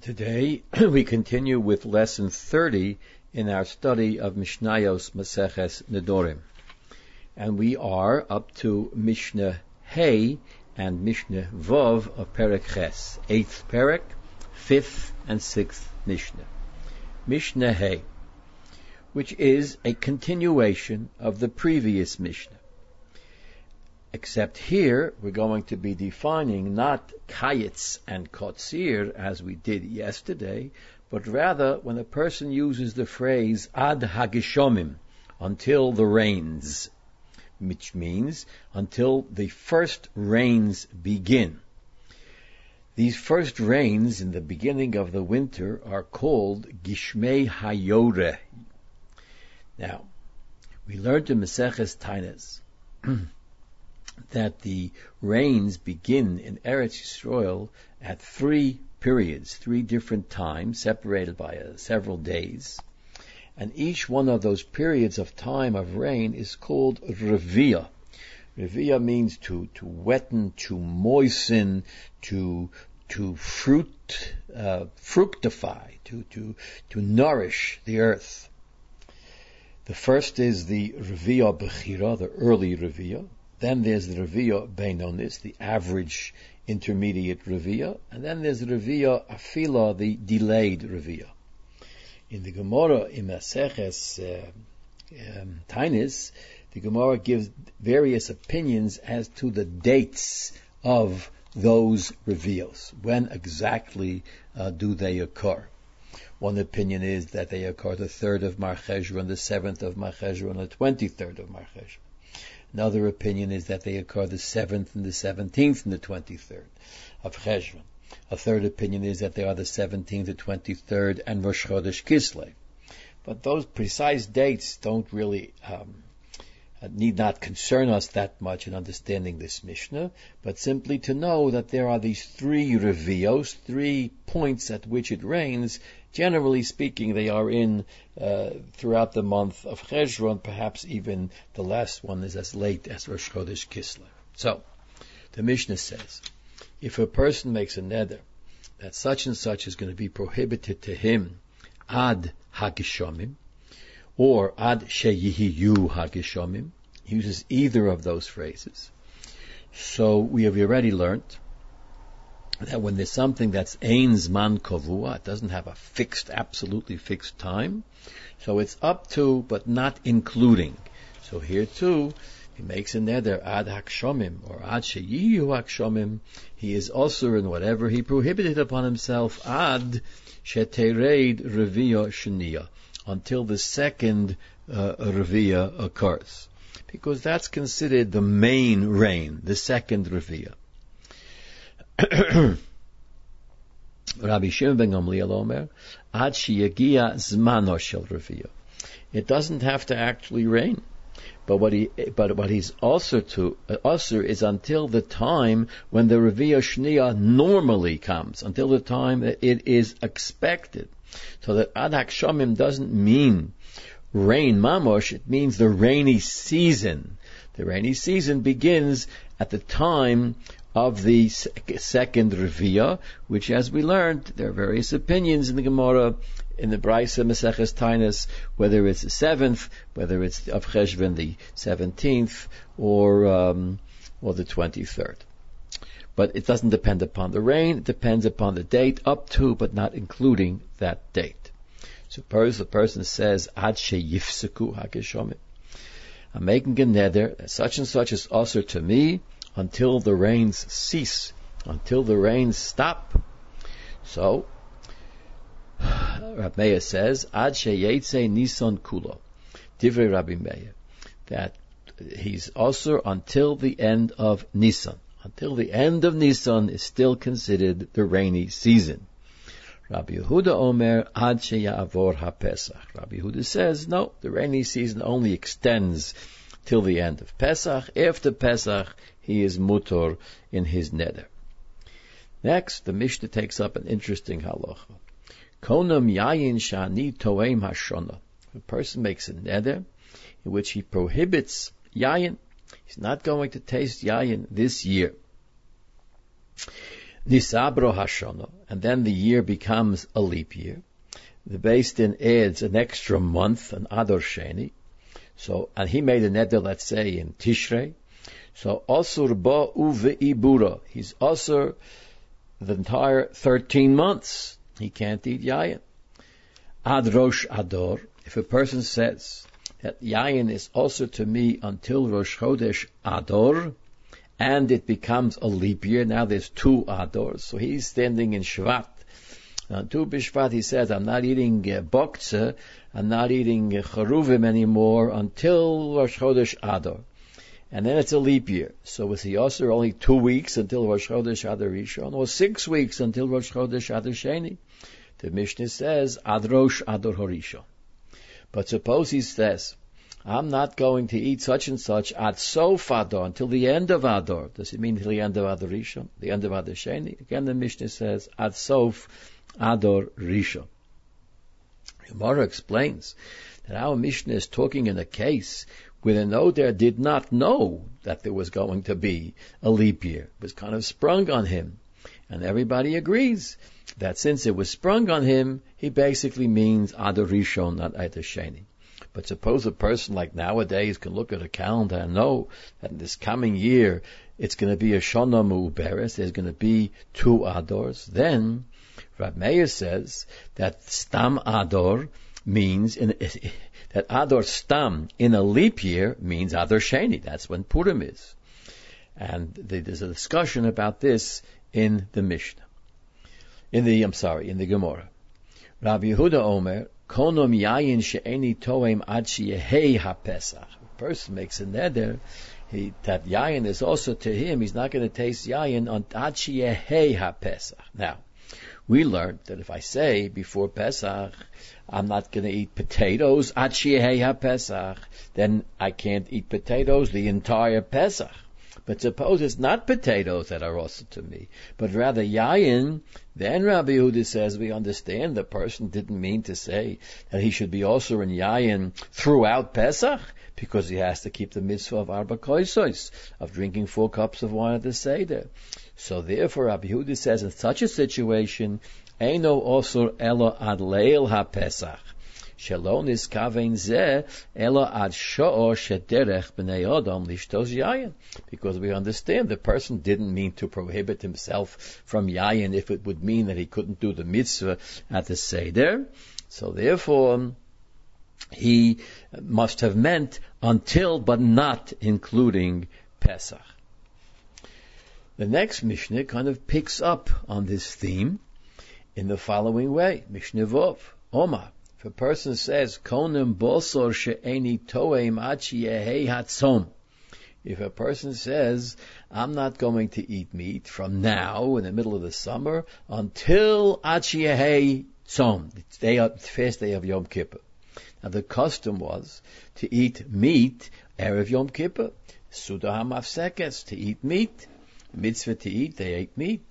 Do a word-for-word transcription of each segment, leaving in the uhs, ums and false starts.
Today we continue with lesson thirty in our study of Mishnayos Maseches Nedorim. And we are up to Mishnah Hey and Mishnah Vov of Perek Ches, eighth Perek, fifth and sixth Mishnah. Mishnah Hey, which is a continuation of the previous Mishnah. Except here, we're going to be defining not kayitz and kotzir as we did yesterday, but rather when a person uses the phrase ad hagishomim, until the rains, which means until the first rains begin. These first rains in the beginning of the winter are called Gishmei Hayore. Now, we learned in Maseches Tainis that the rains begin in Eretz Yisrael at three periods, three different times, separated by uh, several days. And each one of those periods of time of rain is called Reviyah. Reviyah means to, to wetten, to moisten, to to fruit, uh, fructify, to, to, to nourish the earth. The first is the Reviyah Bechira, the early Reviyah. Then there's the Reviyah Beinonis, the average intermediate Reviyah. And then there's the Reviyah Afila, the delayed Reviyah. In the Gemara, in Maseches uh, um, Tainis, the Gemara gives various opinions as to the dates of those Reviyos. When exactly uh, do they occur? One opinion is that they occur the third of Mar Cheshvan, the seventh of Mar Cheshvan, and the twenty-third of Mar Cheshvan. Another opinion is that they occur the seventh and the seventeenth and the twenty-third of Cheshvan. A third opinion is that they are the seventeenth, the twenty-third, and Rosh Chodesh Kislev. But those precise dates don't really um, need not concern us that much in understanding this Mishnah, but simply to know that there are these three Reviyos, three points at which it rains. Generally speaking, they are in uh, throughout the month of Cheshvan. Perhaps even the last one is as late as Rosh Chodesh Kislev. So, the Mishnah says, if a person makes a neder that such and such is going to be prohibited to him ad hagishomim, or ad sheyihiyu hagishomim, he uses either of those phrases. So we have already learned that when there's something that's ein zman kovua, it doesn't have a fixed, absolutely fixed time, so it's up to, but not including. So here too, he makes a neder ad hakshomim, or ad sheyihu hakshomim, he is also in whatever he prohibited upon himself, ad shetereid reviyah sheniya, until the second uh, reviyah occurs. Because that's considered the main rain, the second reviyah. Rabbi Shimon ben Gamliel Omer, ad sheyagia zmano shel reviyah. It doesn't have to actually rain, but what he, but what he's also to uh, also is until the time when the reviyah shniya normally comes, until the time that it is expected. So that ad hakshomim doesn't mean rain mamosh; it means the rainy season. The rainy season begins at the time of the second Reviyah, which, as we learned, there are various opinions in the Gemara, in the Braisa Maseches Tainis, whether it's the seventh, whether it's of Cheshvan the seventeenth, or um, or the twenty-third. But it doesn't depend upon the rain; it depends upon the date, up to, but not including that date. Suppose the person says, "Ad sheyifseku hagishomim," I'm making a neder that such and such is also to me until the rains cease, until the rains stop. So, Rabbi Meir says, Ad sheyetze Nisan kulo, Divrei Rabbi Meir, that he's also until the end of Nisan. Until the end of Nisan is still considered the rainy season. Rabbi Yehuda Omer, Ad sheyavor haPesach. Rabbi Yehuda says, no, the rainy season only extends till the end of Pesach. After Pesach, he is mutor in his neder. Next, the Mishnah takes up an interesting halacha. Konam yayin shani toeim hashona. A person makes a neder in which he prohibits yayin. He's not going to taste yayin this year. Nisabro Hashono, and then the year becomes a leap year. The Beis Din adds an extra month, an Adar Sheni. So, and he made a neder, let's say, in Tishrei. So, Asur ba uve ibura. He's Asur the entire thirteen months. He can't eat yayin. Ad Rosh Adar. If a person says that yayin is also to me until Rosh Chodesh Adar, and it becomes a leap year, now there's two Adars. So he's standing in Shvat. On Tu B'Shvat he says, I'm not eating uh, boktzeh, I'm not eating uh, charuvim anymore until Rosh Chodesh Adar. And then it's a leap year. So was he also only two weeks until Rosh Chodesh Adar Rishon, or six weeks until Rosh Chodesh Adar Sheni? The Mishnah says, Ad Rosh Adar Horishon. But suppose he says, I'm not going to eat such and such at Sof Adar, until the end of Adar. Does it mean till the end of Adar Rishon? The end of Adar Sheni? Again, the Mishnah says, Ad Sof Adar Rishon. Gemara explains that our Mishnah is talking in a case where the Noder did not know that there was going to be a leap year. It was kind of sprung on him. And everybody agrees that since it was sprung on him, he basically means Adar Rishon, not Adar Sheni. But suppose a person like nowadays can look at a calendar and know that in this coming year it's going to be a Shana Mu'uberes, there's going to be two Adars, then Rab Meir says that Stam Adar means, in, that Adar Stam in a leap year means Adar Sheni. That's when Purim is. And there's a discussion about this in the Mishnah. In the, I'm sorry, in the Gemara. Rabbi Yehuda Omer, Konom Yayin She'eni Toem Ad Sheyehei HaPesach. A person makes a neder, he, that Yayin is also to him, he's not going to taste Yayin on Ad Sheyehei HaPesach. Now, we learned that if I say before Pesach, I'm not going to eat potatoes, Ad Sheyehei HaPesach, then I can't eat potatoes the entire Pesach. But suppose it's not potatoes that are also to me, but rather yayin, then Rabbi Yehuda says we understand the person didn't mean to say that he should be also in yayin throughout Pesach, because he has to keep the mitzvah of arba koisos, of drinking four cups of wine at the Seder. So therefore Rabbi Yehuda says in such a situation, Eino osur elo ad leil ha-Pesach. Shalom is kavein zeh elo ad sho'or shederech b'nei odom lishtos yayin. Because we understand the person didn't mean to prohibit himself from yayin if it would mean that he couldn't do the mitzvah at the Seder. So therefore, he must have meant until, but not including Pesach. The next Mishnah kind of picks up on this theme in the following way. Mishnah Vov, Omar. If a person says, Konem bosor she'eni toem ad sheyehei hatzom. If a person says, I'm not going to eat meat from now in the middle of the summer until ad sheyehei tzom, the day of, the first day of Yom Kippur. Now the custom was to eat meat erev Yom Kippur. Suda hamafsekes, to eat meat. Mitzvah to eat, they ate meat.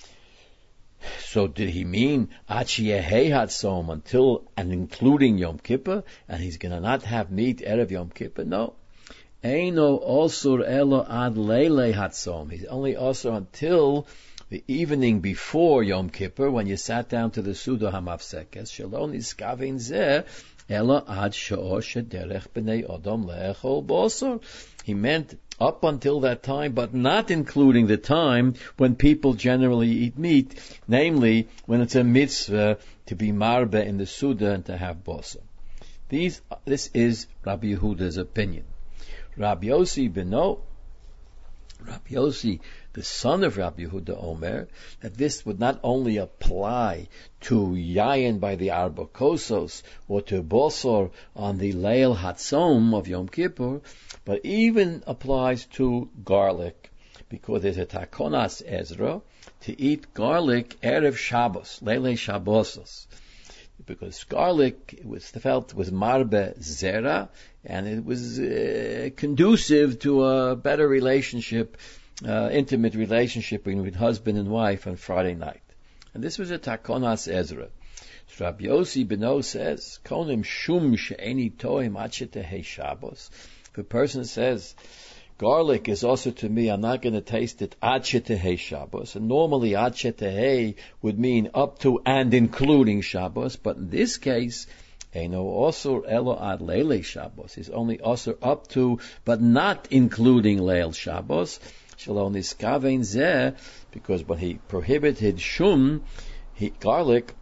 So did he mean Ad Sheyehei Hatzom until and including Yom Kippur, and he's going to not have meat erev Yom Kippur? No. Eino osur elo ad leilei Hatzom. He's only also until the evening before Yom Kippur, when you sat down to the Suda Hamafsekes. Shalom niskavin zeh elo ad sho'or shederech b'nei odom le'echol bosor. He meant up until that time, but not including the time when people generally eat meat, namely when it's a mitzvah to be marbe in the Suda and to have bosor. These, this is Rabbi Yehuda's opinion. Rabbi Yossi Beno, Rabbi Yossi, the son of Rabbi Yehuda Omer, that this would not only apply to yayin by the arba kosos or to bosor on the leil hatzom of Yom Kippur, but even applies to garlic, because there's a takonas Ezra to eat garlic erev Shabbos, leilei Shabbosos, because garlic was felt was marbe zera, and it was uh, conducive to a better relationship, uh, intimate relationship between husband and wife on Friday night. And this was a takonas Ezra. So Rabbi Yossi Beno says, Konim shum she'eni toim ad shetehei Shabbos. If a person says, garlic is also to me, I'm not going to taste it ad shetehei Shabbos. And normally ad shetehei would mean up to and including Shabbos, but in this case, Eino osur elo ad leilei Shabbos. It's only osur up to, but not including Leil Shabbos. Shelo niskavein zeh, because when he prohibited shum, he, garlic,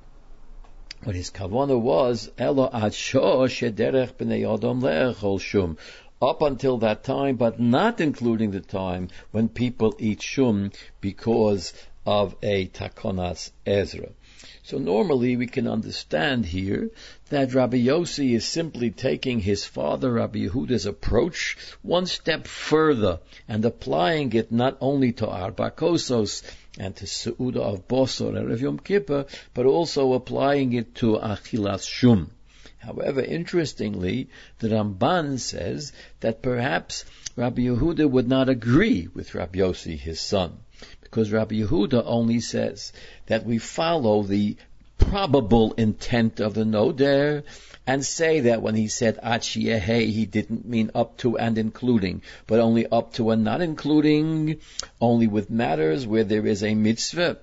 what his kavanah was, elo ad sho shederech b'nei odom le'echol shum, up until that time, but not including the time when people eat shum because of a takonas Ezra. So normally we can understand here that Rabbi Yossi is simply taking his father Rabbi Yehuda's approach one step further and applying it not only to Arba Kosos and to Seuda of Bosor and Erev Yom Kippur, but also applying it to Achilas Shum. However, interestingly, the Ramban says that perhaps Rabbi Yehuda would not agree with Rabbi Yossi, his son, because Rabbi Yehuda only says that we follow the probable intent of the Noder and say that when he said Ad Sheyehei, he didn't mean up to and including, but only up to and not including, only with matters where there is a mitzvah.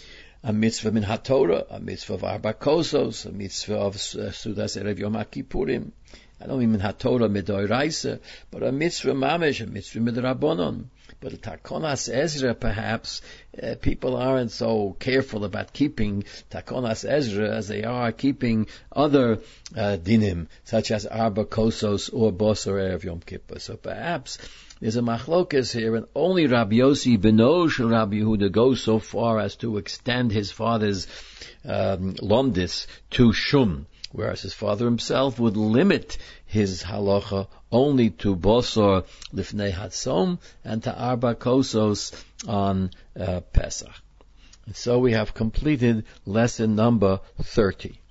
A mitzvah min HaTorah, a mitzvah of Arba Kosos, a mitzvah of Sudas Erev Yom HaKippurim. I don't mean min HaTorah midoraisa, but a mitzvah mamish, a mitzvah midrabanon. But a takonas Ezra, perhaps, uh, people aren't so careful about keeping takonas Ezra as they are keeping other uh, dinim, such as Arba Kosos or Bosor Erev Yom Kippur. So perhaps there's a machlokas here, and only Rabbi Yossi beno shel Rabbi Yehuda goes so far as to extend his father's um, lomdis to shum, whereas his father himself would limit his halacha only to Bosor Lifnei Hatzom and to Arba Kosos on uh, Pesach. And so we have completed lesson number thirty.